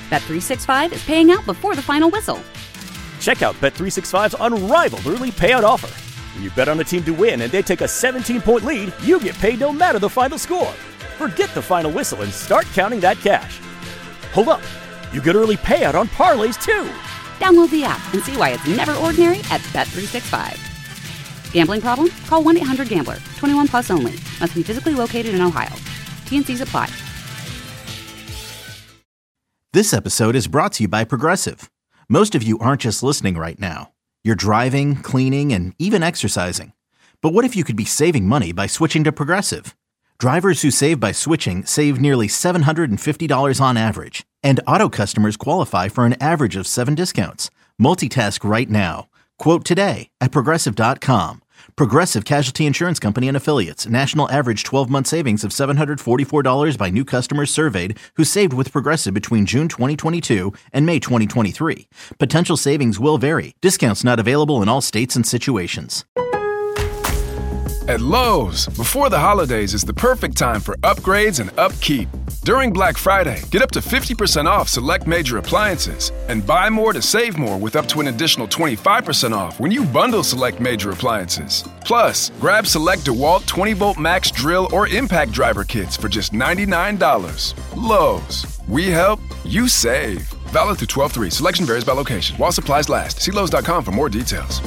Bet365 is paying out before the final whistle. Check out Bet365's unrivaled early payout offer. When you bet on a team to win and they take a 17-point lead, you get paid no matter the final score. Forget the final whistle and start counting that cash. Hold up. You get early payout on parlays, too. Download the app and see why it's never ordinary at Bet365. Gambling problem? Call 1-800-GAMBLER. 21 plus only. Must be physically located in Ohio. T&Cs apply. This episode is brought to you by Progressive. Most of you aren't just listening right now. You're driving, cleaning, and even exercising. But what if you could be saving money by switching to Progressive? Drivers who save by switching save nearly $750 on average. And auto customers qualify for an average of 7 discounts. Multitask right now. Quote today at Progressive.com. Progressive Casualty Insurance Company and Affiliates. National average 12-month savings of $744 by new customers surveyed who saved with Progressive between June 2022 and May 2023. Potential savings will vary. Discounts not available in all states and situations. At Lowe's, before the holidays is the perfect time for upgrades and upkeep. During Black Friday, get up to 50% off select major appliances and buy more to save more with up to an additional 25% off when you bundle select major appliances. Plus, grab select DeWalt 20-volt max drill or impact driver kits for just $99. Lowe's, we help, you save. Valid through 12/3. Selection varies by location. While supplies last. See Lowe's.com for more details.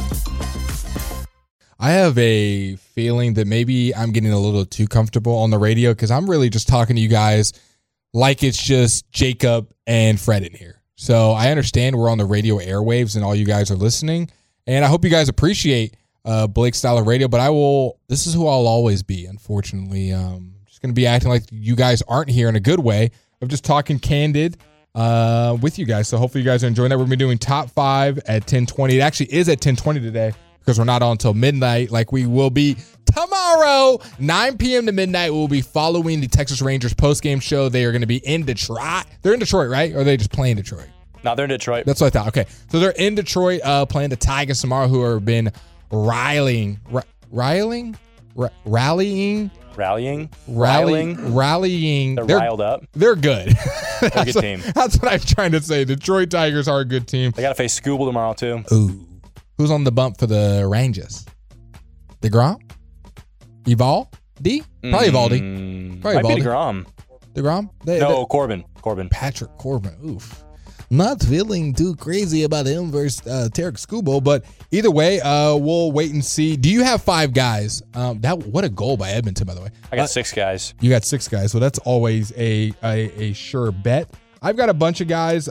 I have a feeling that maybe I'm getting a little too comfortable on the radio because I'm really just talking to you guys like it's just Jacob and Fred in here. So I understand we're on the radio airwaves and all you guys are listening. And I hope you guys appreciate Blake's style of radio, but this is who I'll always be, unfortunately. I'm just going to be acting like you guys aren't here in a good way of just talking candid with you guys. So hopefully you guys are enjoying that. We're going to be doing top 5 at 10:20. It actually is at 10:20 today, because we're not on until midnight like we will be tomorrow. 9 p.m. to midnight, we'll be following the Texas Rangers postgame show. They are going to be in Detroit. They're in Detroit, right? Or are they just playing Detroit? No, they're in Detroit. That's what I thought. Okay. So they're in Detroit playing the Tigers tomorrow, who have been rallying. They're riled up. They're good. They're a good team. That's what I'm trying to say. Detroit Tigers are a good team. They got to face Scooble tomorrow, too. Ooh. Who's on the bump for the Rangers? DeGrom? Evaldi? Probably Evaldi. Might be DeGrom. DeGrom? Corbin. Patrick Corbin. Oof. Not feeling too crazy about him versus Tarek Skubal, but either way, we'll wait and see. Do you have 5 guys? What a goal by Edmonton, by the way. I got 6 guys. You got 6 guys, so that's always a sure bet. I've got a bunch of guys.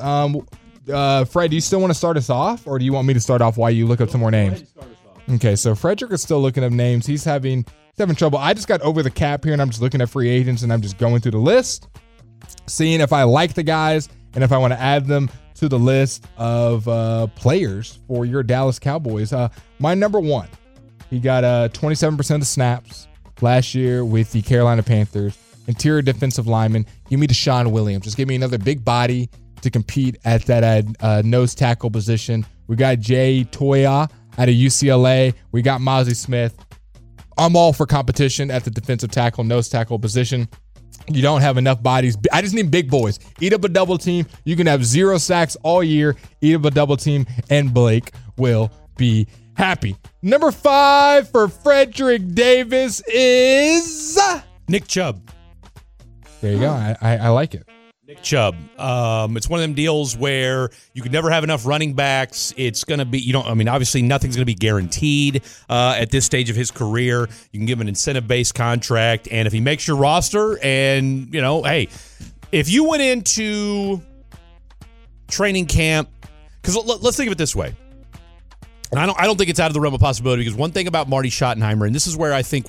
Fred, do you still want to start us off, or do you want me to start off while you look up some more names? Okay, so Frederick is still looking up names. He's having trouble. I just got over the cap here, and I'm just looking at free agents, and I'm just going through the list, seeing if I like the guys and if I want to add them to the list of players for your Dallas Cowboys. My number 1, he got 27% of the snaps last year with the Carolina Panthers. Interior defensive lineman. Give me Deshaun Williams. Just give me another big body to compete at that nose tackle position. We got Jay Toya out of UCLA. We got Mozzie Smith. I'm all for competition at the defensive tackle, nose tackle position. You don't have enough bodies. I just need big boys. Eat up a double team. You can have 0 sacks all year. Eat up a double team, and Blake will be happy. Number 5 for Frederick Davis is Nick Chubb. There you go. I like it. Nick Chubb. It's one of them deals where you could never have enough running backs. It's going to be, obviously nothing's going to be guaranteed at this stage of his career. You can give him an incentive-based contract, and if he makes your roster and, hey, if you went into training camp, because let's think of it this way. And I don't think it's out of the realm of possibility, because one thing about Marty Schottenheimer, and this is where I think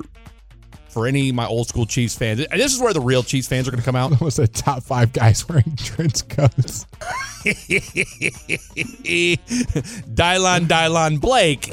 for any of my old school Chiefs fans, and this is where the real Chiefs fans are going to come out. Almost the top 5 guys wearing trench coats. Dylon Blake.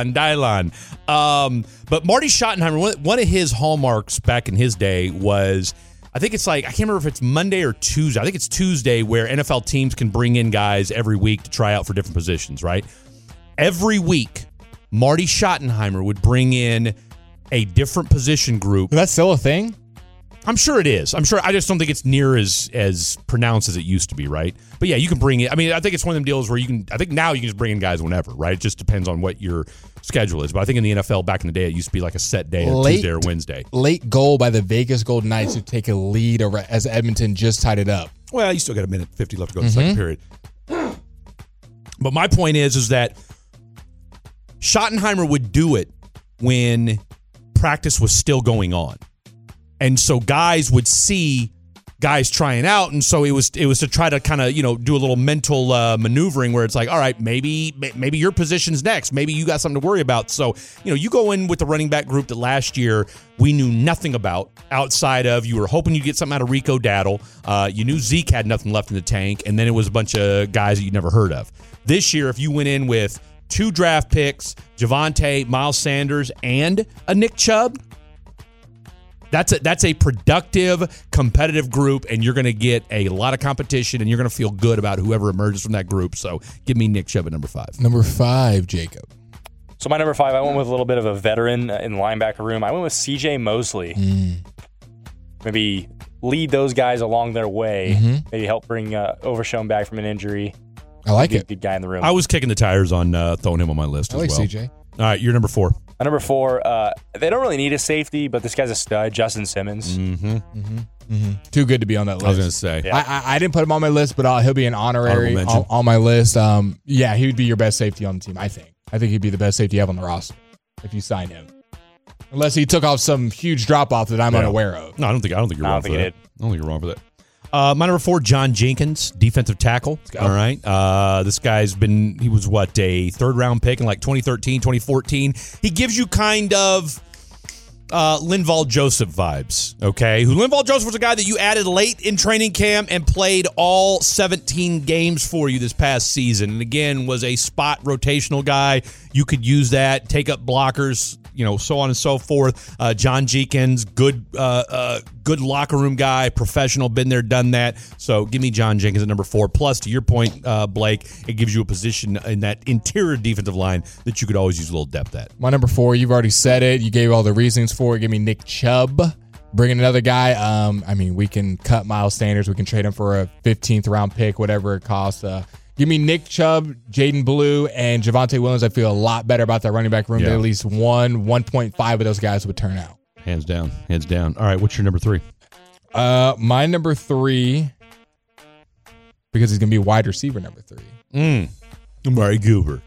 But Marty Schottenheimer, one of his hallmarks back in his day was, I think it's I can't remember if it's Monday or Tuesday. I think it's Tuesday, where NFL teams can bring in guys every week to try out for different positions, right? Every week, Marty Schottenheimer would bring in a different position group. That's still a thing? I'm sure it is. I'm sure. I just don't think it's near as pronounced as it used to be, right? But yeah, you can bring it. I mean, I think it's one of them deals where you can. I think now you can just bring in guys whenever, right? It just depends on what your schedule is. But I think in the NFL back in the day, it used to be like a set day, on Tuesday or Wednesday. Late goal by the Vegas Golden Knights to take a lead as Edmonton just tied it up. Well, you still got a minute 50 left to go in the second period. But my point is that Schottenheimer would do it when practice was still going on. And so guys would see guys trying out, and so it was to try to kind of, do a little mental maneuvering where it's like, all right, maybe your position's next. Maybe you got something to worry about. So, you go in with the running back group that last year we knew nothing about outside of you were hoping you'd get something out of Rico Daddle. You knew Zeke had nothing left in the tank, and then it was a bunch of guys that you'd never heard of. This year, if you went in with 2 draft picks, Javonte, Miles Sanders, and a Nick Chubb, That's a productive, competitive group, and you're going to get a lot of competition, and you're going to feel good about whoever emerges from that group. So give me Nick Chubb at number 5. Number 5, Jacob. So my number 5, I went with a little bit of a veteran in the linebacker room. I went with C.J. Mosley. Maybe lead those guys along their way. Maybe help bring Overshown back from an injury. I like it. Good guy in the room. I was kicking the tires on throwing him on my list as well. I like C.J. All right, you're number 4. Number 4, they don't really need a safety, but this guy's a stud, Justin Simmons. Too good to be on that list. I was going to say. Yeah. I didn't put him on my list, but he'll be an honorary on my list. Yeah, he would be your best safety on the team, I think. I think he'd be the best safety you have on the roster if you sign him. Unless he took off some huge drop-off that I'm unaware of. No, I don't think you're wrong for that. I don't think you're wrong for that. My number 4, John Jenkins, defensive tackle. All right. This guy's he was a third-round pick in like 2013, 2014. He gives you kind of Linval Joseph vibes, okay? Linval Joseph was a guy that you added late in training camp and played all 17 games for you this past season. And again, was a spot rotational guy. You could use that, take up blockers, so on and so forth. John Jenkins, good locker room guy, professional, been there, done that. So give me John Jenkins at number 4. Plus, to your point, Blake, it gives you a position in that interior defensive line that you could always use a little depth at. My number 4, you've already said it. You gave all the reasons for it. Give me Nick Chubb. Bring in another guy. We can cut Miles Sanders. We can trade him for a 15th round pick, whatever it costs. Give me Nick Chubb, Jaden Blue, and Javonte Williams. I feel a lot better about that running back room. That at least 1.5 of those guys would turn out. Hands down. All right, what's your number 3? My number 3, because he's going to be wide receiver number 3. Amari Cooper.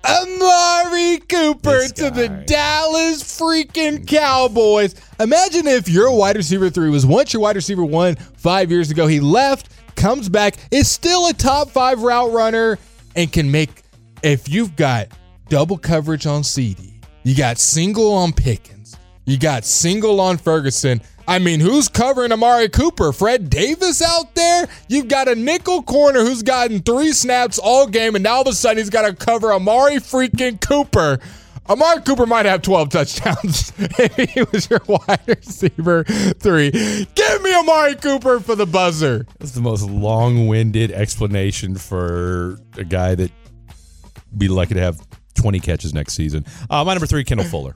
Amari Cooper to the Dallas freaking Cowboys. Imagine if your wide receiver 3 was once your wide receiver 1 5 years ago. He left, comes back, is still a top 5 route runner, and can make, if you've got double coverage on CD, you got single on Pickens, you got single on Ferguson. Who's covering Amari Cooper? Fred Davis out there? You've got a nickel corner who's gotten 3 snaps all game, and now all of a sudden he's got to cover Amari freaking Cooper. Amari Cooper might have 12 touchdowns if he was your wide receiver 3. Give me Amari Cooper for the buzzer. That's the most long-winded explanation for a guy that be lucky to have 20 catches next season. My number 3, Kendall Fuller.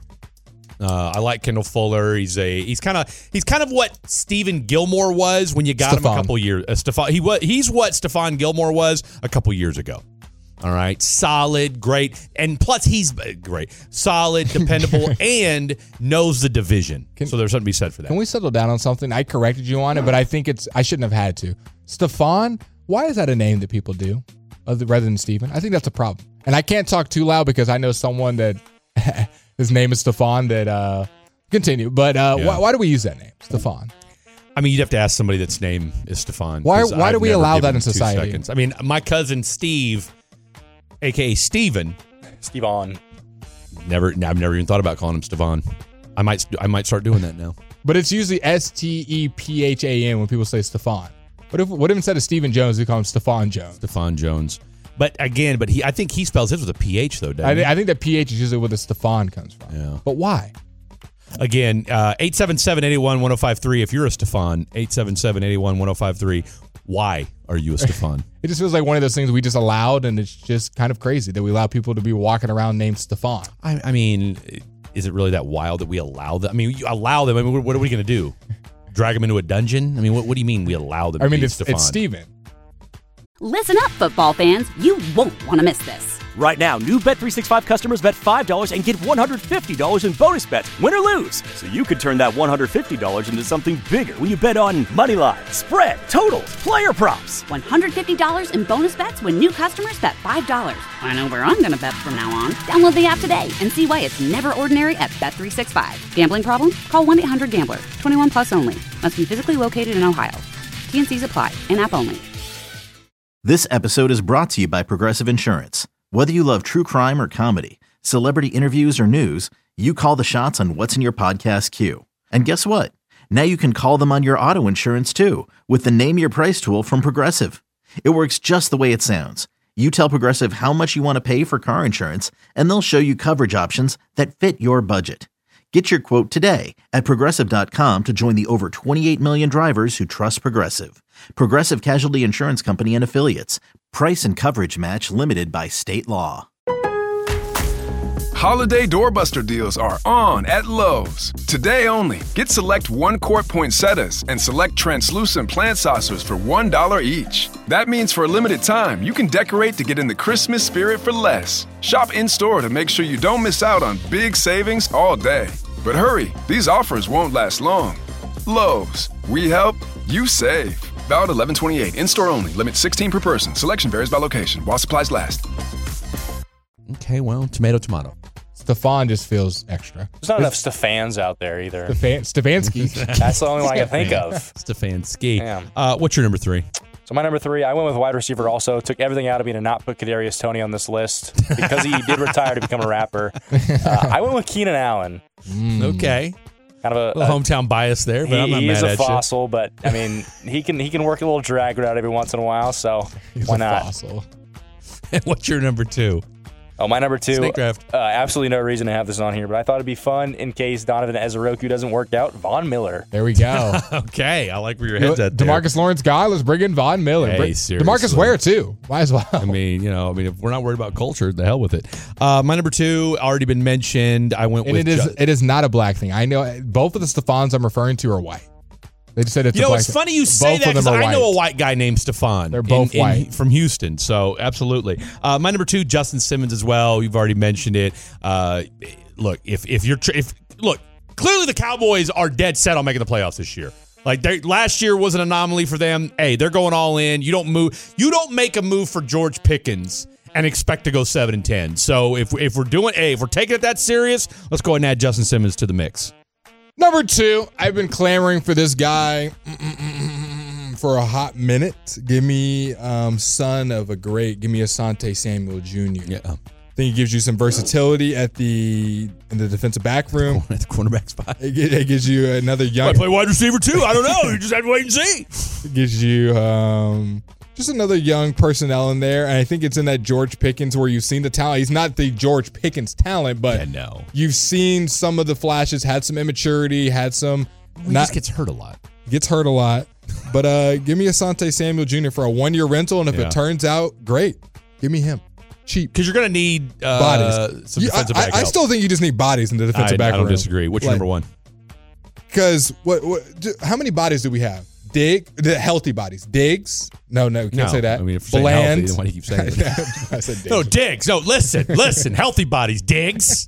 I like Kendall Fuller. He's kind of what Stephen Gilmore was when you got him a couple years. He's what Stephon Gilmore was a couple years ago. All right, solid, great, and plus he's great, solid, dependable, and knows the division. So there's something to be said for that. Can we settle down on something? I corrected you on it, but I think I shouldn't have had to. Stephon, why is that a name that people do rather than Stephen? I think that's a problem, and I can't talk too loud because I know someone that. His name is Stephon that, continue. But why do we use that name, Stephon? You'd have to ask somebody that's name is Stephon. Why do we allow that in society? My cousin Steve, a.k.a. Steven. Stephon. I've never even thought about calling him Stephon. I might start doing that now. But it's usually Stephan when people say Stephon. What if instead of Stephen Jones, we call him Stephon Jones? Stephon Jones. But I think he spells his with a PH, though, doesn't he? I think that PH is usually where the Stephon comes from. Yeah. But why? Again, 877-881-1053. If you're a Stephon, 877-881-1053. Why are you a Stephon? It just feels like one of those things we just allowed, and it's just kind of crazy that we allow people to be walking around named Stephon. Is it really that wild that we allow them? You allow them. What are we going to do? drag them into a dungeon? I mean, what do you mean we allow them to be Stephon? It's Steven. Listen up, football fans. You won't want to miss this. Right now, new Bet365 customers bet $5 and get $150 in bonus bets, win or lose. So you could turn that $150 into something bigger when you bet on moneyline, spread, totals, player props. $150 in bonus bets when new customers bet $5. I know where I'm going to bet from now on. Download the app today and see why it's never ordinary at Bet365. Gambling problem? Call 1-800-GAMBLER. 21 plus only. Must be physically located in Ohio. T&Cs apply. In-app only. This episode is brought to you by Progressive Insurance. Whether you love true crime or comedy, celebrity interviews or news, you call the shots on what's in your podcast queue. And guess what? Now you can call them on your auto insurance too with the Name Your Price tool from Progressive. It works just the way it sounds. You tell Progressive how much you want to pay for car insurance, and they'll show you coverage options that fit your budget. Get your quote today at Progressive.com to join the over 28 million drivers who trust Progressive. Progressive Casualty Insurance Company and Affiliates. Price and coverage match limited by state law. Holiday doorbuster deals are on at Lowe's. Today only, get select 1-quart poinsettias and select translucent plant saucers for $1 each. That means for a limited time, you can decorate to get in the Christmas spirit for less. Shop in-store to make sure you don't miss out on big savings all day. But hurry, these offers won't last long. Lowe's, we help, you save. Valid 11/28, in-store only, limit 16 per person. Selection varies by location, while supplies last. Okay, well, tomato. Stephon just feels extra. There's not enough Stephans out there either. Stefanski. That's the only one I can think of. Stefanski. Damn. What's your number 3? So my number 3, I went with wide receiver also. Took everything out of me to not put Kadarius Toney on this list because he did retire to become a rapper. I went with Keenan Allen. Okay. Kind of a hometown bias there, but I'm not mad at you. He is a fossil, but I mean, he can work a little drag route every once in a while, so why not? Fossil. And what's your number 2? Oh, my number 2. Snake draft. Absolutely no reason to have this on here, but I thought it'd be fun in case Donovan Ezeroku doesn't work out. Von Miller. There we go. Okay, I like where your head's at there. DeMarcus Lawrence guy, let's bring in Von Miller. Hey, seriously. DeMarcus Ware too. Might as well. I mean, if we're not worried about culture, the hell with it. My number 2 already been mentioned. I went with. It is not a black thing. I know both of the Stephons I'm referring to are white. They just said it's a black it's funny you say that because I know a white guy named Stephon. They're both white. From Houston, so absolutely. My number 2, Justin Simmons as well. You've already mentioned it. Look, look, clearly the Cowboys are dead set on making the playoffs this year. Like last year was an anomaly for them. Hey, they're going all in. You don't move. You don't make a move for George Pickens and expect to go 7-10. So if we're taking it that serious, let's go ahead and add Justin Simmons to the mix. Number 2, I've been clamoring for this guy for a hot minute. Give me son of a great. Give me Asante Samuel Jr. Yeah. I think he gives you some versatility in the defensive back room. At the cornerback spot. It gives you another young. I play wide receiver too. I don't know. You just have to wait and see. It gives you just another young personnel in there. And I think it's in that George Pickens where you've seen the talent. He's not the George Pickens talent, but you've seen some of the flashes, had some immaturity, had some. He just gets hurt a lot. Gets hurt a lot. But give me Asante Samuel Jr. for a 1-year rental. And if it turns out, great. Give me him. Cheap. Because you're going to need bodies. Some defensive back help. I still think you just need bodies in the defensive back room. I don't disagree. What's your number 1? Because how many bodies do we have? The healthy bodies. Diggs? No, can't say that. I mean, if you're Bland. Healthy, why do you keep saying it? I said Diggs. No, Diggs. No, listen. Healthy bodies. Diggs.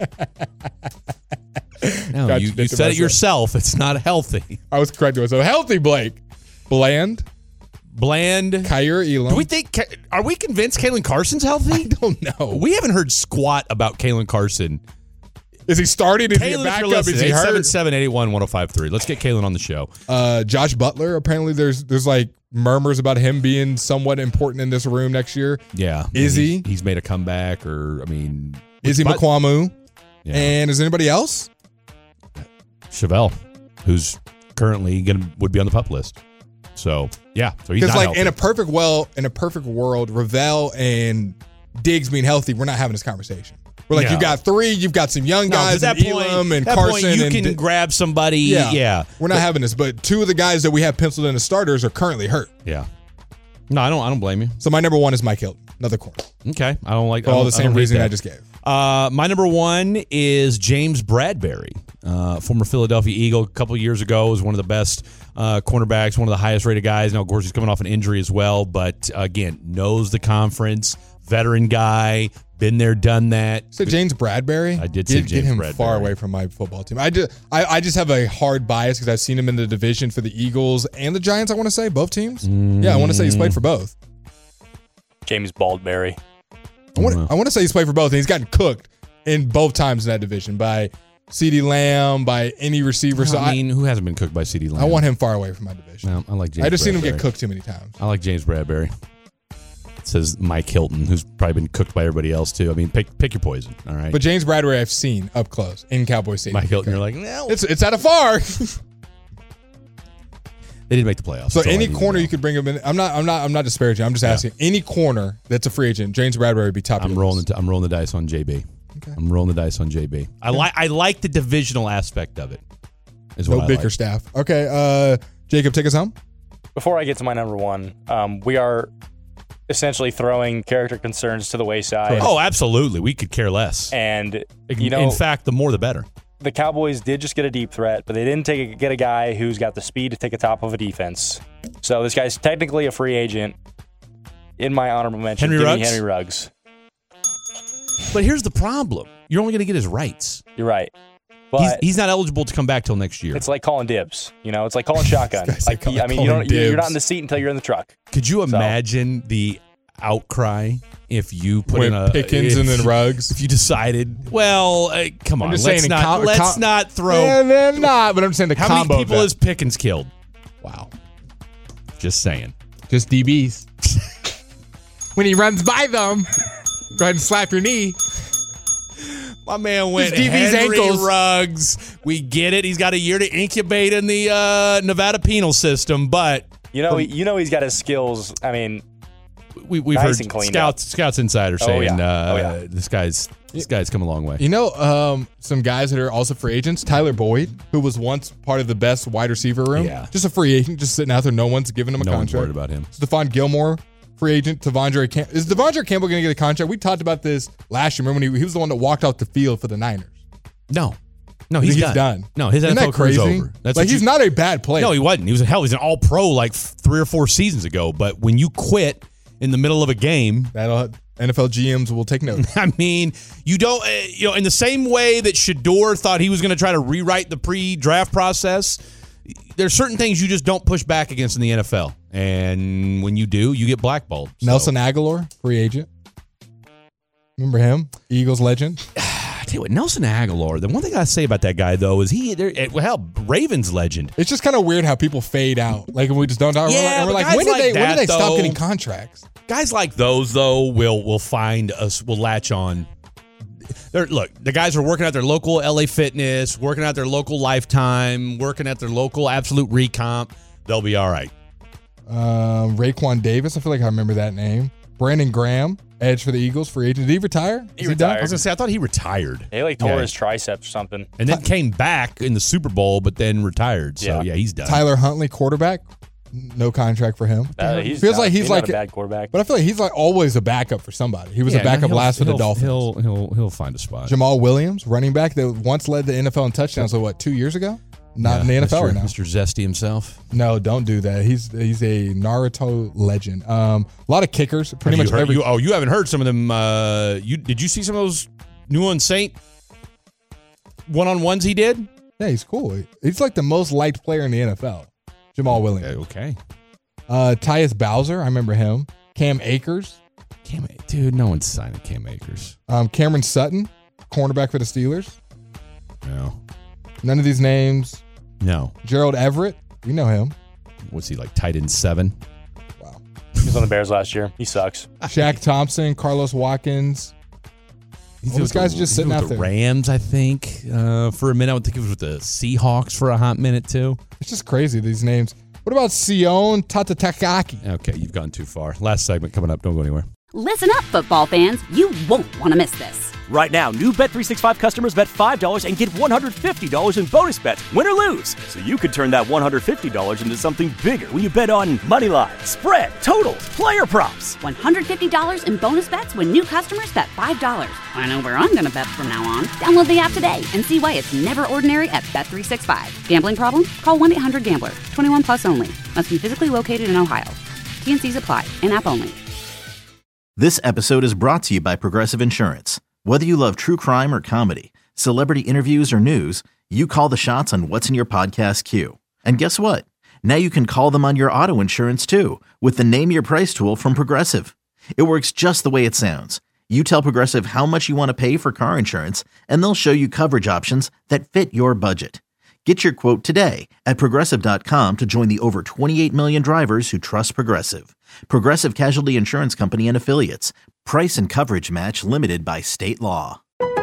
No, you said it yourself. It's not healthy. I was correcting myself. Healthy, Blake. Bland. Kyer Elam. Are we convinced Kalen Carson's healthy? I don't know. We haven't heard squat about Kalen Carson. Is he starting? Is he back up? Is he hurt? 877-881-1053. Let's get Kalen on the show. Josh Butler. Apparently, there's like murmurs about him being somewhat important in this room next year. Yeah. Is he? He's made a comeback, Izzy McQuamu. Yeah. And is anybody else? Chevelle, who's currently would be on the PUP list. So yeah, so he's not healthy. in a perfect world, Ravel and Diggs being healthy, we're not having this conversation. We're like, you got 3, you've got some young guys, and Elam and Carson. You can grab somebody. Yeah. We're not having this, but 2 of the guys that we have penciled in as starters are currently hurt. Yeah. No, I don't blame you. So my number 1 is Mike Hilton, another corner. Okay, I don't like for all the same reason I just gave. My number 1 is James Bradberry, former Philadelphia Eagle. A couple years ago was one of the best cornerbacks, one of the highest rated guys. Now, of course, he's coming off an injury as well, but again, knows the conference, veteran guy, been there, done that. So James Bradbury? I did say Get James him Bradbury. far away from my football team. I just have a hard bias because I've seen him in the division for the Eagles and the Giants, I want to say, both teams. Yeah, I want to say he's played for both. James Baldberry. I want to say he's played for both, and he's gotten cooked in both times in that division by CeeDee Lamb, by any receiver. So I mean, who hasn't been cooked by CeeDee Lamb? I want him far away from my division. No, I like James I just seen him Bradbury. get cooked too many times. I like James Bradbury. It says Mike Hilton, who's probably been cooked by everybody else too. I mean, pick your poison, all right? But James Bradbury I've seen up close in Cowboy Stadium. Mike Hilton, you're like, no. It's out of far. They didn't make the playoffs. So That's all I any need to corner know. you could bring him in. I'm not disparaging. I'm just asking. Any corner that's a free agent, James Bradbury would be top. I'm rolling the dice on JB. Okay. I'm rolling the dice on JB. I like the divisional aspect of it. Is what No I Baker like. staff. Okay, Jacob, take us home. Before I get to my number one, we are essentially throwing character concerns to the wayside. Oh, absolutely. We could care less. And, In fact, the more the better. The Cowboys did just get a deep threat, but they didn't get a guy who's got the speed to take a top of a defense. So this guy's technically a free agent. In my honorable mention, Henry Ruggs? Henry Ruggs. But here's the problem. You're only going to get his rights. You're right. But He's not eligible to come back till next year. it's like calling dibs. It's like calling shotgun. This guy's Like, like I mean, calling you're not dibs. in the seat until you're in the truck. Could you imagine the outcry if you put in With a Pickens and then Ruggs. If you decided, well, come on, just let's saying, not throw. Yeah, they're not. But I'm saying the How combo. many people of has Pickens killed? Wow. Just saying. Just DBs. When he runs by them, go ahead and slap your knee. My man went Just DB's Henry ankles. Ruggs. We get it. He's got a year to incubate in the Nevada penal system, but He's got his skills. I mean, we've Nice heard and cleaned up. scouts insider saying yeah. this guy's come a long way. You know, some guys that are also free agents. Tyler Boyd, who was once part of the best wide receiver room. Yeah. Just a free agent, just sitting out there. No one's giving him a No one's contract. worried about him. Stephon Gilmore, free agent. Devondre Campbell. Is Devondre Campbell going to get a contract? We talked about this last year. Remember when he was the one that walked off the field for the Niners? No, he's done. No, his Isn't NFL that career's crazy? over. That's like what he's not a bad player. No, he wasn't. He was he's an all-pro like 3 or 4 seasons ago. But when you quit in the middle of a game, NFL GMs will take note. I mean, you don't. In the same way that Shador thought he was going to try to rewrite the pre-draft process, there's certain things you just don't push back against in the NFL, and when you do, you get blackballed. So. Nelson Aguilar, free agent. Remember him? Eagles legend. I tell you what, Nelson Aguilar. The one thing I say about that guy though is Ravens legend. It's just kind of weird how people fade out. Like we just don't talk. Yeah, we're but like, guys when did like they that, stop though- getting contracts? Guys like those though will find us. Will latch on. Look, the guys are working at their local LA Fitness, working at their local Lifetime, working at their local Absolute Recomp. They'll be all right. Raekwon Davis. I feel like I remember that name. Brandon Graham, edge for the Eagles, free agent. Did he retire? Is He done? retired. I was gonna say I thought he retired. He tore his triceps or something. And then came back in the Super Bowl, but then retired. So yeah, he's done. Tyler Huntley, quarterback. No contract for him. He's Feels not- like he's like not a bad quarterback. But I feel like he's like always a backup for somebody. He was a backup last for the Dolphins. He'll find a spot. Jamal Williams, running back that once led the NFL in touchdowns. So 2 years ago? Not in the NFL right now. Mr. Zesty himself. No, don't do that. He's a Naruto legend. A lot of kickers. Pretty much every. You haven't heard some of them. Did you see some of those New Orleans Saint one-on-ones he did? Yeah, he's cool. He's like the most liked player in the NFL. Jamal Williams. Okay. Tyus Bowser, I remember him. Cam Akers. Dude, no one's signing Cam Akers. Cameron Sutton, cornerback for the Steelers. No. None of these names. No. Gerald Everett, you know him. What's he like? Tight end 7. Wow. He was on the Bears last year. He sucks. Shaq Thompson, Carlos Watkins. All these guys are just sitting out the there. Rams, I think, for a minute. I would think it was with the Seahawks for a hot minute too. It's just crazy, these names. What about Sion Tatatakaki? Okay, you've gone too far. Last segment coming up. Don't go anywhere. Listen up, football fans. You won't want to miss this. Right now, new Bet365 customers bet $5 and get $150 in bonus bets, win or lose. So you could turn that $150 into something bigger when you bet on money line, spread, totals, player props. $150 in bonus bets when new customers bet $5. I know where I'm going to bet from now on. Download the app today and see why it's never ordinary at Bet365. Gambling problem? Call 1-800-GAMBLER. 21 plus only. Must be physically located in Ohio. T&Cs apply. In-app only. This episode is brought to you by Progressive Insurance. Whether you love true crime or comedy, celebrity interviews or news, you call the shots on what's in your podcast queue. And guess what? Now you can call them on your auto insurance too with the Name Your Price tool from Progressive. It works just the way it sounds. You tell Progressive how much you want to pay for car insurance, and they'll show you coverage options that fit your budget. Get your quote today at Progressive.com to join the over 28 million drivers who trust Progressive. Progressive Casualty Insurance Company and Affiliates. Price and coverage match limited by state law.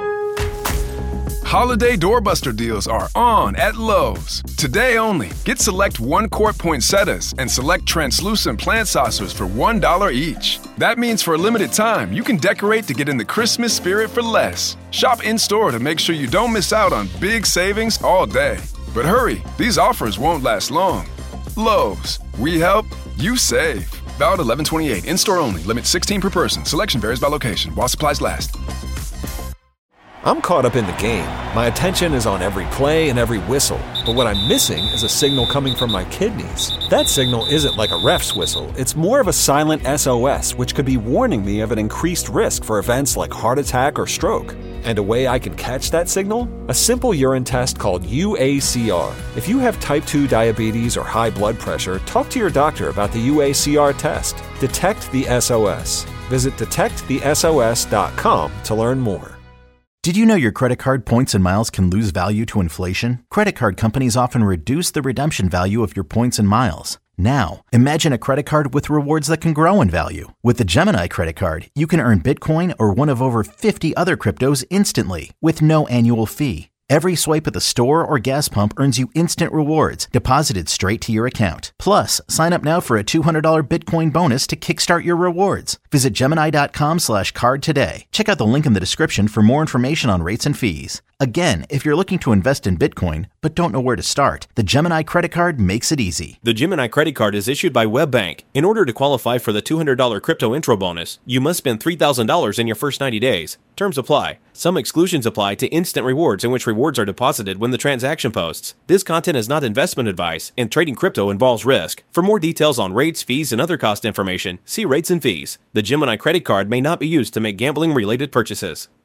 Holiday doorbuster deals are on at Lowe's. Today only, get select 1-quart poinsettias and select translucent plant saucers for $1 each. That means for a limited time, you can decorate to get in the Christmas spirit for less. Shop in-store to make sure you don't miss out on big savings all day. But hurry, these offers won't last long. Lowe's, we help, you save. Valid 11/28, in-store only, limit 16 per person. Selection varies by location, while supplies last. I'm caught up in the game. My attention is on every play and every whistle. But what I'm missing is a signal coming from my kidneys. That signal isn't like a ref's whistle. It's more of a silent SOS, which could be warning me of an increased risk for events like heart attack or stroke. And a way I can catch that signal? A simple urine test called UACR. If you have type 2 diabetes or high blood pressure, talk to your doctor about the UACR test. Detect the SOS. Visit detectthesos.com to learn more. Did you know your credit card points and miles can lose value to inflation? Credit card companies often reduce the redemption value of your points and miles. Now, imagine a credit card with rewards that can grow in value. With the Gemini credit card, you can earn Bitcoin or one of over 50 other cryptos instantly with no annual fee. Every swipe at the store or gas pump earns you instant rewards deposited straight to your account. Plus, sign up now for a $200 Bitcoin bonus to kickstart your rewards. Visit Gemini.com/card today. Check out the link in the description for more information on rates and fees. Again, if you're looking to invest in Bitcoin but don't know where to start, the Gemini credit card makes it easy. The Gemini credit card is issued by WebBank. In order to qualify for the $200 crypto intro bonus, you must spend $3,000 in your first 90 days. Terms apply. Some exclusions apply to instant rewards in which rewards are deposited when the transaction posts. This content is not investment advice, and trading crypto involves risk. For more details on rates, fees, and other cost information, see rates and fees. The Gemini credit card may not be used to make gambling-related purchases.